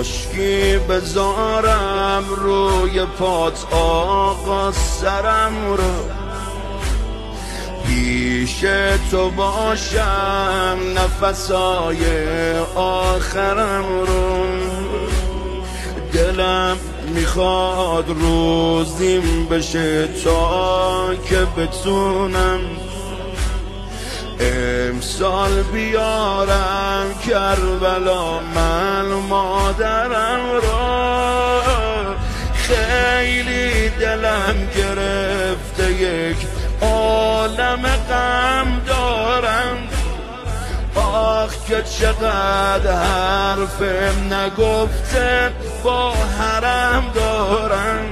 خشکی بذارم روی پات آقا سرم رو، پیش تو باشم نفسای آخرم رو. دلم میخواد روزیم بشه تا که بتونم امسال بیارم کربلا من مادرم را. خیلی دلم گرفته یک عالم غم دارم، آخ که چقدر حرفم نگفته با حرم دارم.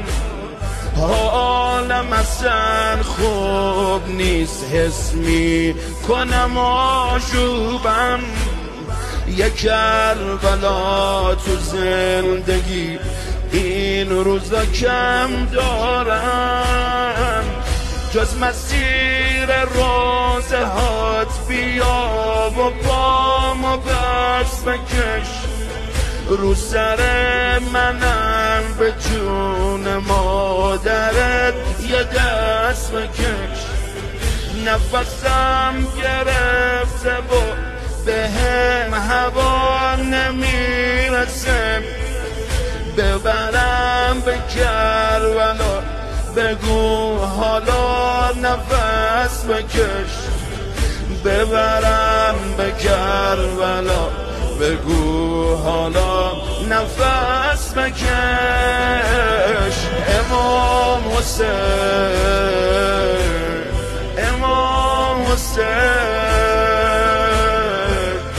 حالم اصلا خوب نیست، حس می کنم آشوبم. یک کربلا تو زندگی این روزا کم دارم، جز مسیر روزه هات بیا و پامو بس بکش. رو سر منم به جون مادرت یه دست بکش. نفسم گرفته و بهم هوا نمیرسه، ببرم به کربلا بگو حالا نفس بکش. ببرم به کربلا بگو حالا نفس بکش. امام حسین، امام حسین،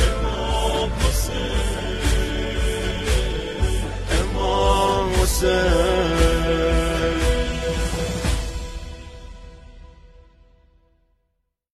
امام حسین.